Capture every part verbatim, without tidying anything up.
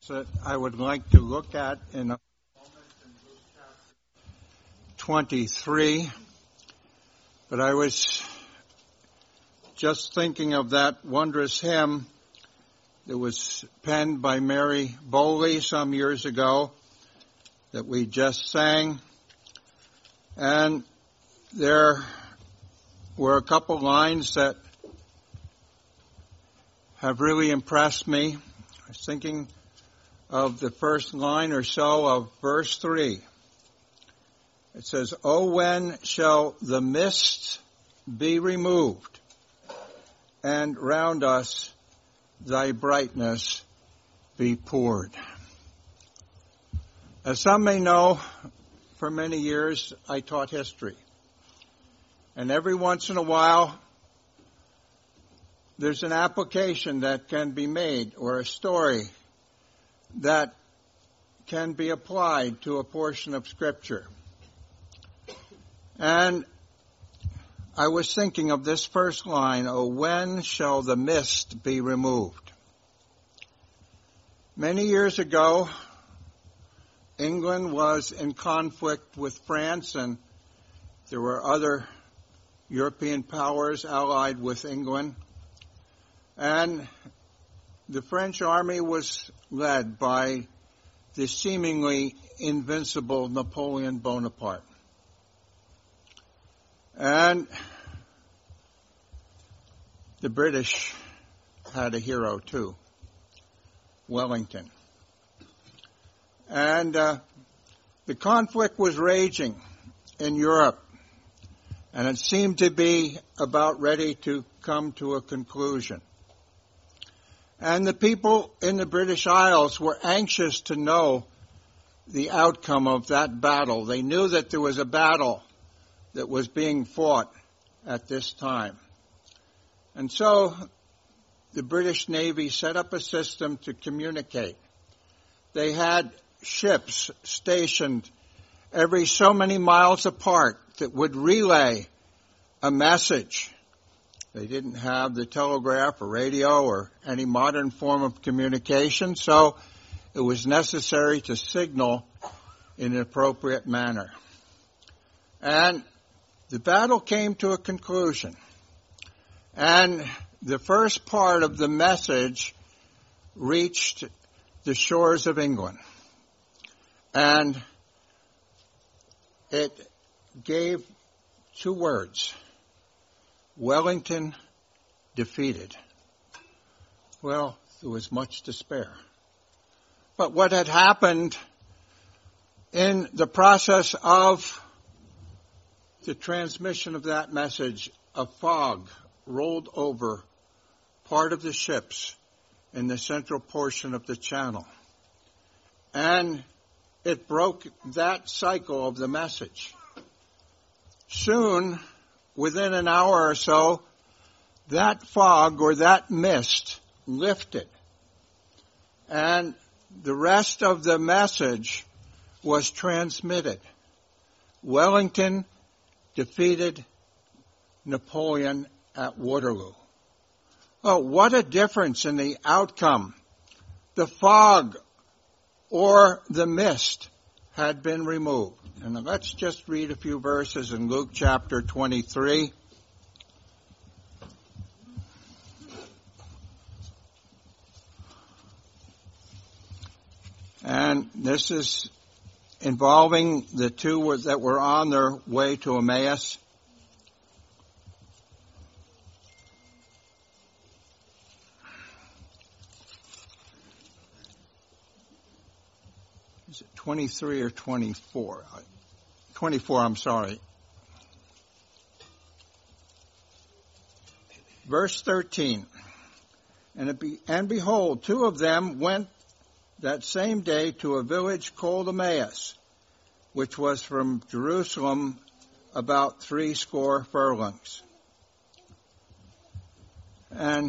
that I would like to look at in a moment in Luke chapter twenty-three, but I was just thinking of that wondrous hymn that was penned by Mary Bowley some years ago that we just sang, and there were a couple lines that have really impressed me. I was thinking of the first line or so of verse three. It says, "Oh, when shall the mist be removed, and round us thy brightness be poured." As some may know, for many years I taught history. And every once in a while, there's an application that can be made, or a story that can be applied to a portion of Scripture. And I was thinking of this first line, "Oh, when shall the mist be removed?" Many years ago, England was in conflict with France, and there were other European powers allied with England. And the French army was led by the seemingly invincible Napoleon Bonaparte. And the British had a hero too, Wellington. And uh, the conflict was raging in Europe, and it seemed to be about ready to come to a conclusion. And the people in the British Isles were anxious to know the outcome of that battle. They knew that there was a battle that was being fought at this time. And so the British Navy set up a system to communicate. They had ships stationed every so many miles apart that would relay a message. They didn't have the telegraph or radio or any modern form of communication, so it was necessary to signal in an appropriate manner. And the battle came to a conclusion. And the first part of the message reached the shores of England. And it gave two words: Wellington defeated. Well, there was much despair. But what had happened in the process of the transmission of that message, a fog rolled over part of the ships in the central portion of the channel. And it broke that cycle of the message. Soon, within an hour or so, that fog or that mist lifted. And the rest of the message was transmitted. Wellington defeated Napoleon at Waterloo. Oh, what a difference in the outcome. The fog or the mist had been removed. And let's just read a few verses in Luke chapter twenty-three. And this is involving the two that were on their way to Emmaus. Is it twenty-three or twenty-four? twenty-four, I'm sorry. Verse thirteen. And, it be, and behold, two of them went that same day to a village called Emmaus, which was from Jerusalem about three score furlongs. And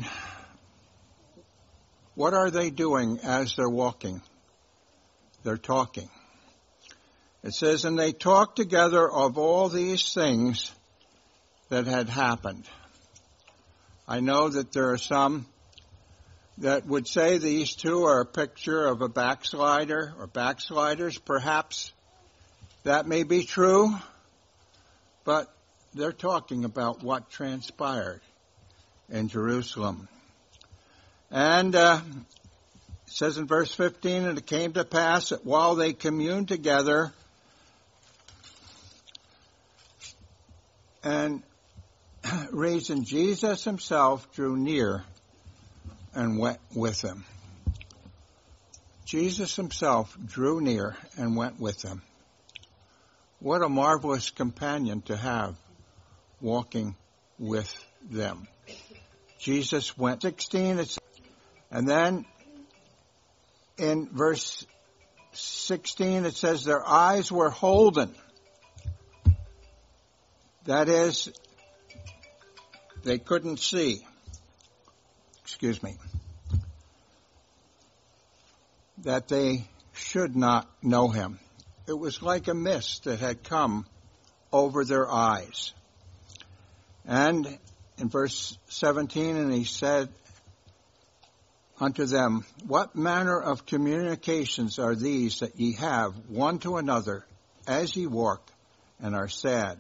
what are they doing as they're walking? They're talking. It says, and they talked together of all these things that had happened. I know that there are some that would say these two are a picture of a backslider or backsliders. Perhaps that may be true, but they're talking about what transpired in Jerusalem. And uh, it says in verse fifteen, and it came to pass that while they communed together and reason, Jesus himself drew near and went with them. Jesus himself drew near and went with them. What a marvelous companion to have walking with them. Jesus went. sixteen, it's, and then in verse sixteen it says their eyes were holden. That is, they couldn't see. Excuse me. That they should not know him. It was like a mist that had come over their eyes. And in verse seventeen, and he said unto them, what manner of communications are these that ye have one to another as ye walk and are sad?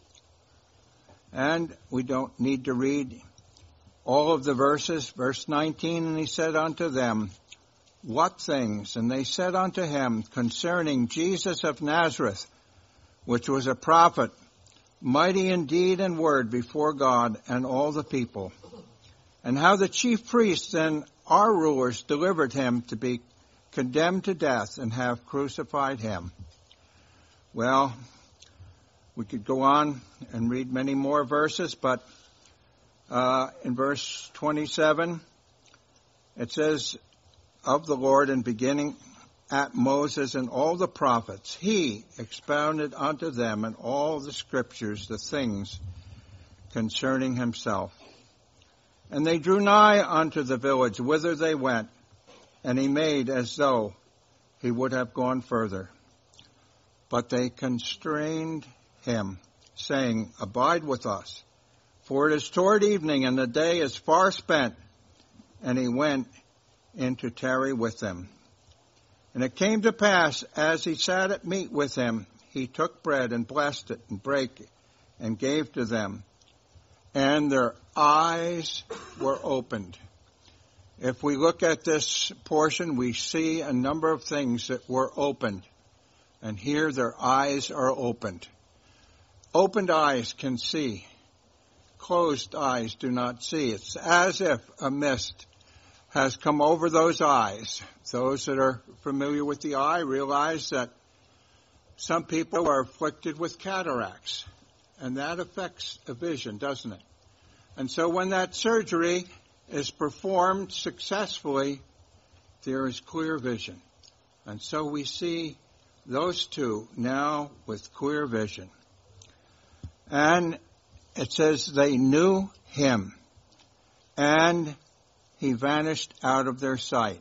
And we don't need to read all of the verses. Verse nineteen, and he said unto them, what things? And they said unto him, concerning Jesus of Nazareth, which was a prophet, mighty in deed and word before God and all the people, and how the chief priests and our rulers delivered him to be condemned to death and have crucified him. Well, we could go on and read many more verses, but uh, in verse twenty-seven, it says, of the Lord, and beginning at Moses and all the prophets, he expounded unto them in all the scriptures the things concerning himself. And they drew nigh unto the village whither they went, and he made as though he would have gone further. But they constrained him, saying, abide with us, for it is toward evening, and the day is far spent. And he went in to tarry with them. And it came to pass, as he sat at meat with them, he took bread and blessed it and brake it and gave to them. And their eyes were opened. If we look at this portion, we see a number of things that were opened. And here their eyes are opened. Opened eyes can see. Closed eyes do not see. It's as if a mist has come over those eyes. Those that are familiar with the eye realize that some people are afflicted with cataracts, and that affects the vision, doesn't it? And so when that surgery is performed successfully, there is clear vision. And so we see those two now with clear vision. And it says they knew him, and he vanished out of their sight.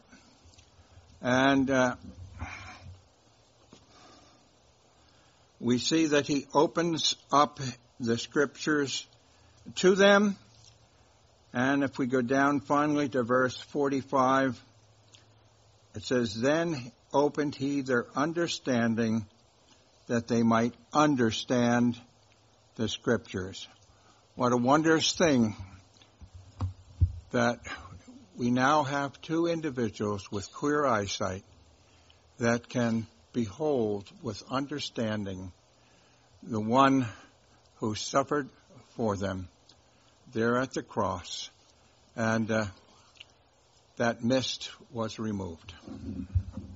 And uh, we see that he opens up the scriptures to them. And if we go down finally to verse forty-five, it says, then opened he their understanding that they might understand the scriptures. What a wondrous thing that we now have two individuals with clear eyesight that can behold with understanding the one who suffered for them there at the cross, and uh, that mist was removed.